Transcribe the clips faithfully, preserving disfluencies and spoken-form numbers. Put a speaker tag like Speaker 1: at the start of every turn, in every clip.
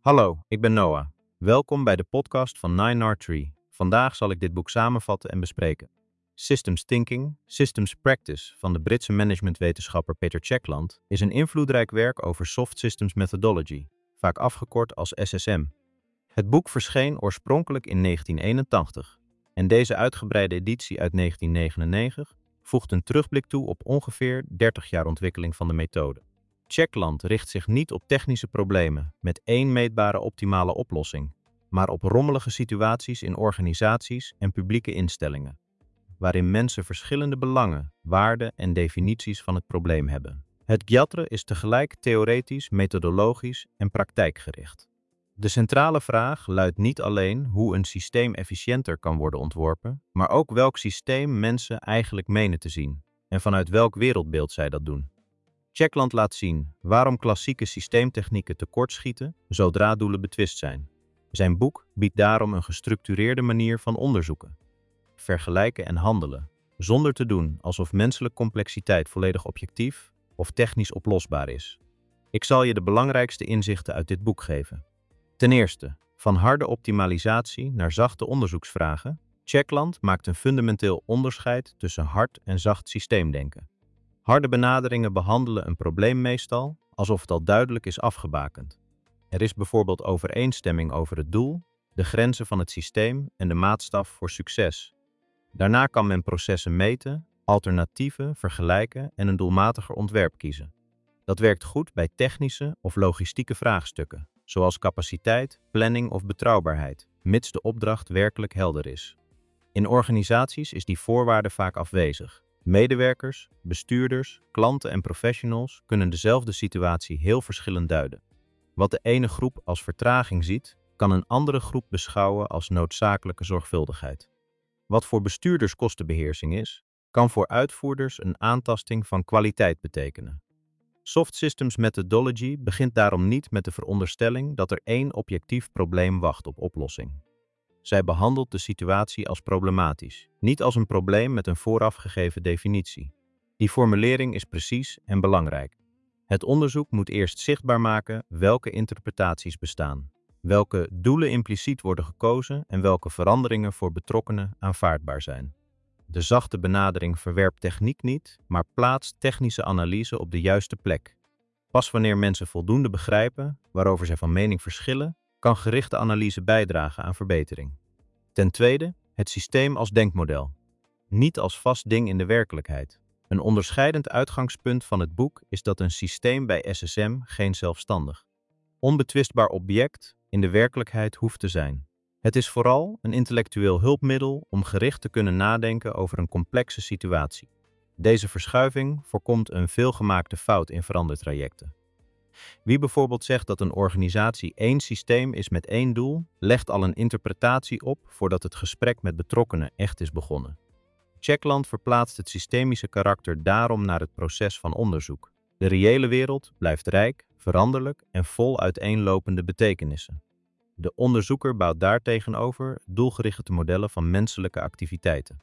Speaker 1: Hallo, ik ben Noah. Welkom bij de podcast van nine R Tree. Vandaag zal ik dit boek samenvatten en bespreken. Systems Thinking, Systems Practice van de Britse managementwetenschapper Peter Checkland is een invloedrijk werk over Soft Systems Methodology, vaak afgekort als S S M. Het boek verscheen oorspronkelijk in negentien eenentachtig en deze uitgebreide editie uit negentien negenennegentig voegt een terugblik toe op ongeveer dertig jaar ontwikkeling van de methode. Checkland richt zich niet op technische problemen met één meetbare optimale oplossing, maar op rommelige situaties in organisaties en publieke instellingen, waarin mensen verschillende belangen, waarden en definities van het probleem hebben. Het Gyatra is tegelijk theoretisch, methodologisch en praktijkgericht. De centrale vraag luidt niet alleen hoe een systeem efficiënter kan worden ontworpen, maar ook welk systeem mensen eigenlijk menen te zien en vanuit welk wereldbeeld zij dat doen. Checkland laat zien waarom klassieke systeemtechnieken tekortschieten zodra doelen betwist zijn. Zijn boek biedt daarom een gestructureerde manier van onderzoeken, vergelijken en handelen, zonder te doen alsof menselijke complexiteit volledig objectief of technisch oplosbaar is. Ik zal je de belangrijkste inzichten uit dit boek geven. Ten eerste, van harde optimalisatie naar zachte onderzoeksvragen. Checkland maakt een fundamenteel onderscheid tussen hard en zacht systeemdenken. Harde benaderingen behandelen een probleem meestal alsof het al duidelijk is afgebakend. Er is bijvoorbeeld overeenstemming over het doel, de grenzen van het systeem en de maatstaf voor succes. Daarna kan men processen meten, alternatieven vergelijken en een doelmatiger ontwerp kiezen. Dat werkt goed bij technische of logistieke vraagstukken, zoals capaciteit, planning of betrouwbaarheid, mits de opdracht werkelijk helder is. In organisaties is die voorwaarde vaak afwezig. Medewerkers, bestuurders, klanten en professionals kunnen dezelfde situatie heel verschillend duiden. Wat de ene groep als vertraging ziet, kan een andere groep beschouwen als noodzakelijke zorgvuldigheid. Wat voor bestuurders kostenbeheersing is, kan voor uitvoerders een aantasting van kwaliteit betekenen. Soft Systems Methodology begint daarom niet met de veronderstelling dat er één objectief probleem wacht op oplossing. Zij behandelt de situatie als problematisch, niet als een probleem met een voorafgegeven definitie. Die formulering is precies en belangrijk. Het onderzoek moet eerst zichtbaar maken welke interpretaties bestaan, welke doelen impliciet worden gekozen en welke veranderingen voor betrokkenen aanvaardbaar zijn. De zachte benadering verwerpt techniek niet, maar plaatst technische analyse op de juiste plek. Pas wanneer mensen voldoende begrijpen waarover zij van mening verschillen, kan gerichte analyse bijdragen aan verbetering. Ten tweede, het systeem als denkmodel. Niet als vast ding in de werkelijkheid. Een onderscheidend uitgangspunt van het boek is dat een systeem bij S S M geen zelfstandig, onbetwistbaar object in de werkelijkheid hoeft te zijn. Het is vooral een intellectueel hulpmiddel om gericht te kunnen nadenken over een complexe situatie. Deze verschuiving voorkomt een veelgemaakte fout in verandertrajecten. Wie bijvoorbeeld zegt dat een organisatie één systeem is met één doel, legt al een interpretatie op voordat het gesprek met betrokkenen echt is begonnen. Checkland verplaatst het systemische karakter daarom naar het proces van onderzoek. De reële wereld blijft rijk, veranderlijk en vol uiteenlopende betekenissen. De onderzoeker bouwt daartegenover doelgerichte modellen van menselijke activiteiten.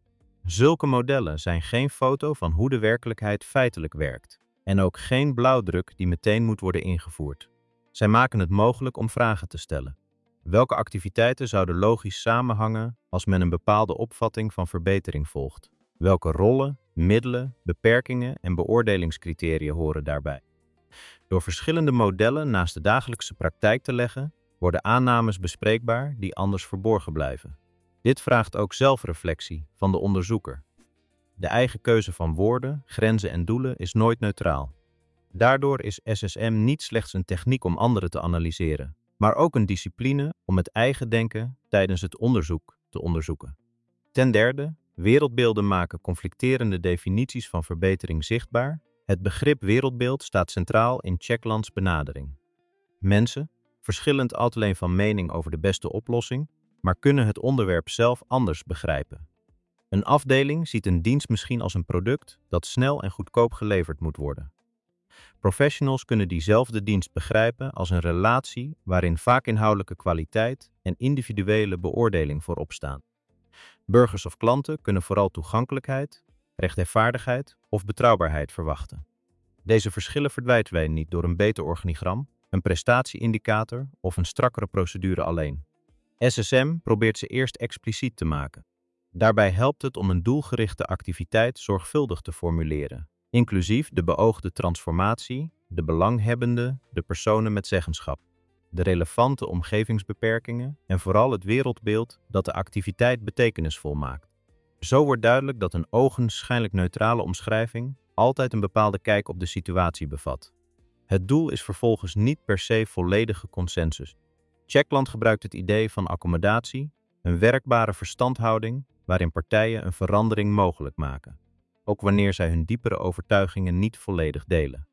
Speaker 1: Zulke modellen zijn geen foto van hoe de werkelijkheid feitelijk werkt. En ook geen blauwdruk die meteen moet worden ingevoerd. Zij maken het mogelijk om vragen te stellen. Welke activiteiten zouden logisch samenhangen als men een bepaalde opvatting van verbetering volgt? Welke rollen, middelen, beperkingen en beoordelingscriteria horen daarbij? Door verschillende modellen naast de dagelijkse praktijk te leggen, worden aannames bespreekbaar die anders verborgen blijven. Dit vraagt ook zelfreflectie van de onderzoeker. De eigen keuze van woorden, grenzen en doelen is nooit neutraal. Daardoor is S S M niet slechts een techniek om anderen te analyseren, maar ook een discipline om het eigen denken tijdens het onderzoek te onderzoeken. Ten derde, wereldbeelden maken conflicterende definities van verbetering zichtbaar. Het begrip wereldbeeld staat centraal in Checklands benadering. Mensen, verschillend altomeen van mening over de beste oplossing, maar kunnen het onderwerp zelf anders begrijpen. Een afdeling ziet een dienst misschien als een product dat snel en goedkoop geleverd moet worden. Professionals kunnen diezelfde dienst begrijpen als een relatie waarin vaak inhoudelijke kwaliteit en individuele beoordeling voorop staan. Burgers of klanten kunnen vooral toegankelijkheid, rechtvaardigheid of betrouwbaarheid verwachten. Deze verschillen verdwijnen wij niet door een beter organigram, een prestatieindicator of een strakkere procedure alleen. S S M probeert ze eerst expliciet te maken. Daarbij helpt het om een doelgerichte activiteit zorgvuldig te formuleren, inclusief de beoogde transformatie, de belanghebbenden, de personen met zeggenschap, de relevante omgevingsbeperkingen en vooral het wereldbeeld dat de activiteit betekenisvol maakt. Zo wordt duidelijk dat een ogenschijnlijk neutrale omschrijving altijd een bepaalde kijk op de situatie bevat. Het doel is vervolgens niet per se volledige consensus. Checkland gebruikt het idee van accommodatie, een werkbare verstandhouding waarin partijen een verandering mogelijk maken, ook wanneer zij hun diepere overtuigingen niet volledig delen.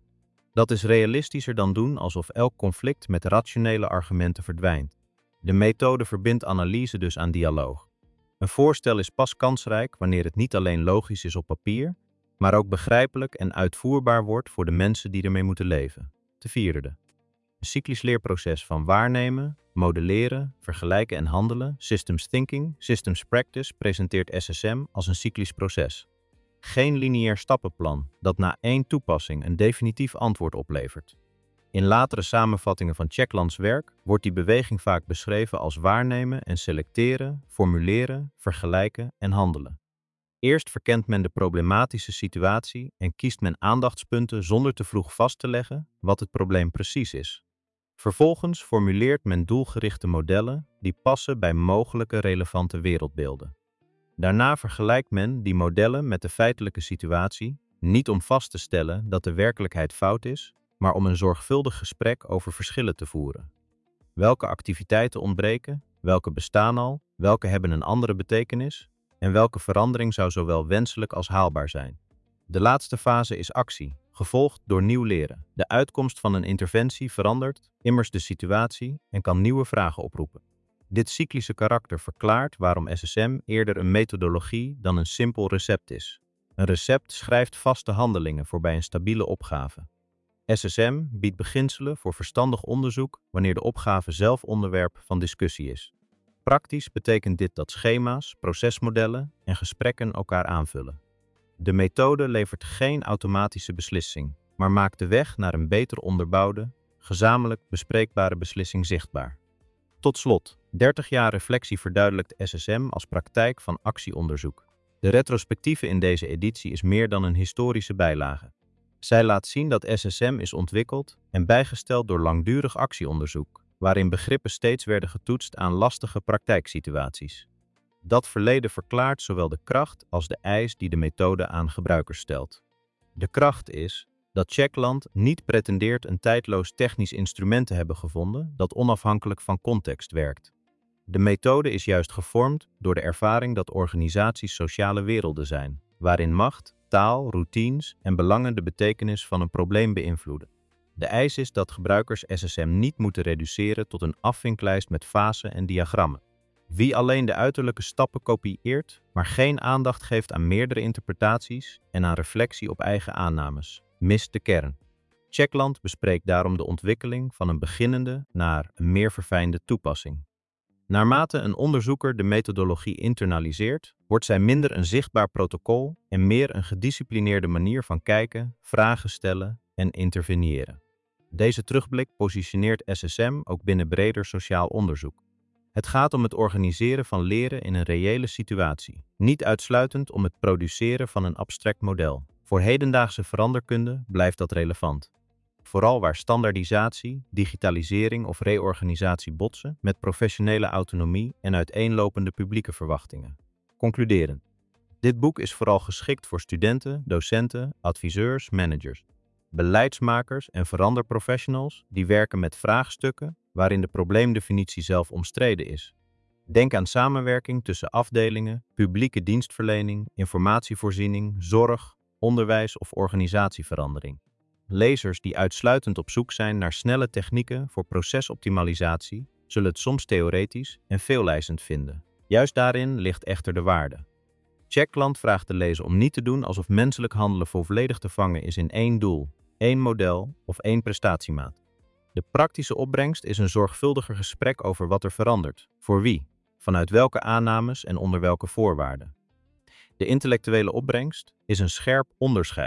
Speaker 1: Dat is realistischer dan doen alsof elk conflict met rationele argumenten verdwijnt. De methode verbindt analyse dus aan dialoog. Een voorstel is pas kansrijk wanneer het niet alleen logisch is op papier, maar ook begrijpelijk en uitvoerbaar wordt voor de mensen die ermee moeten leven. Ten vierde. Een cyclisch leerproces van waarnemen, modelleren, vergelijken en handelen, systems thinking, systems practice presenteert S S M als een cyclisch proces. Geen lineair stappenplan dat na één toepassing een definitief antwoord oplevert. In latere samenvattingen van Checklands werk wordt die beweging vaak beschreven als waarnemen en selecteren, formuleren, vergelijken en handelen. Eerst verkent men de problematische situatie en kiest men aandachtspunten zonder te vroeg vast te leggen wat het probleem precies is. Vervolgens formuleert men doelgerichte modellen die passen bij mogelijke relevante wereldbeelden. Daarna vergelijkt men die modellen met de feitelijke situatie, niet om vast te stellen dat de werkelijkheid fout is, maar om een zorgvuldig gesprek over verschillen te voeren. Welke activiteiten ontbreken, welke bestaan al, welke hebben een andere betekenis en welke verandering zou zowel wenselijk als haalbaar zijn. De laatste fase is actie, gevolgd door nieuw leren. De uitkomst van een interventie verandert immers de situatie en kan nieuwe vragen oproepen. Dit cyclische karakter verklaart waarom S S M eerder een methodologie dan een simpel recept is. Een recept schrijft vaste handelingen voor bij een stabiele opgave. S S M biedt beginselen voor verstandig onderzoek wanneer de opgave zelf onderwerp van discussie is. Praktisch betekent dit dat schema's, procesmodellen en gesprekken elkaar aanvullen. De methode levert geen automatische beslissing, maar maakt de weg naar een beter onderbouwde, gezamenlijk bespreekbare beslissing zichtbaar. Tot slot, dertig jaar reflectie verduidelijkt S S M als praktijk van actieonderzoek. De retrospectieve in deze editie is meer dan een historische bijlage. Zij laat zien dat S S M is ontwikkeld en bijgesteld door langdurig actieonderzoek, waarin begrippen steeds werden getoetst aan lastige praktijksituaties. Dat verleden verklaart zowel de kracht als de eis die de methode aan gebruikers stelt. De kracht is dat Checkland niet pretendeert een tijdloos technisch instrument te hebben gevonden dat onafhankelijk van context werkt. De methode is juist gevormd door de ervaring dat organisaties sociale werelden zijn, waarin macht, taal, routines en belangen de betekenis van een probleem beïnvloeden. De eis is dat gebruikers S S M niet moeten reduceren tot een afvinklijst met fasen en diagrammen. Wie alleen de uiterlijke stappen kopieert, maar geen aandacht geeft aan meerdere interpretaties en aan reflectie op eigen aannames, mist de kern. Checkland bespreekt daarom de ontwikkeling van een beginnende naar een meer verfijnde toepassing. Naarmate een onderzoeker de methodologie internaliseert, wordt zij minder een zichtbaar protocol en meer een gedisciplineerde manier van kijken, vragen stellen en interveneren. Deze terugblik positioneert S S M ook binnen breder sociaal onderzoek. Het gaat om het organiseren van leren in een reële situatie, niet uitsluitend om het produceren van een abstract model. Voor hedendaagse veranderkunde blijft dat relevant. Vooral waar standaardisatie, digitalisering of reorganisatie botsen met professionele autonomie en uiteenlopende publieke verwachtingen. Concluderend. Dit boek is vooral geschikt voor studenten, docenten, adviseurs, managers, beleidsmakers en veranderprofessionals die werken met vraagstukken waarin de probleemdefinitie zelf omstreden is. Denk aan samenwerking tussen afdelingen, publieke dienstverlening, informatievoorziening, zorg, onderwijs of organisatieverandering. Lezers die uitsluitend op zoek zijn naar snelle technieken voor procesoptimalisatie zullen het soms theoretisch en veeleisend vinden. Juist daarin ligt echter de waarde. Checkland vraagt de lezer om niet te doen alsof menselijk handelen volledig te vangen is in één doel, één model of één prestatiemaat. De praktische opbrengst is een zorgvuldiger gesprek over wat er verandert, voor wie, vanuit welke aannames en onder welke voorwaarden. De intellectuele opbrengst is een scherp onderscheid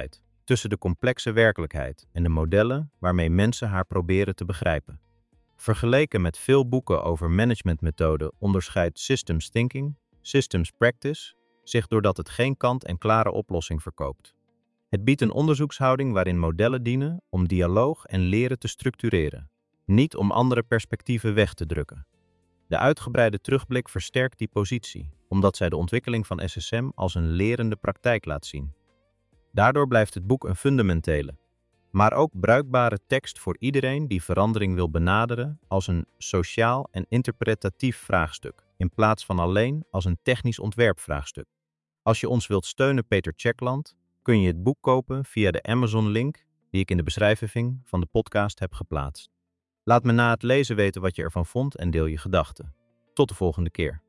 Speaker 1: tussen de complexe werkelijkheid en de modellen waarmee mensen haar proberen te begrijpen. Vergeleken met veel boeken over managementmethoden onderscheidt Systems Thinking, Systems Practice, zich doordat het geen kant-en-klare oplossing verkoopt. Het biedt een onderzoekshouding waarin modellen dienen om dialoog en leren te structureren, niet om andere perspectieven weg te drukken. De uitgebreide terugblik versterkt die positie, omdat zij de ontwikkeling van S S M als een lerende praktijk laat zien. Daardoor blijft het boek een fundamentele, maar ook bruikbare tekst voor iedereen die verandering wil benaderen als een sociaal en interpretatief vraagstuk, in plaats van alleen als een technisch ontwerpvraagstuk. Als je ons wilt steunen, Peter Checkland, kun je het boek kopen via de Amazon-link die ik in de beschrijving van de podcast heb geplaatst. Laat me na het lezen weten wat je ervan vond en deel je gedachten. Tot de volgende keer.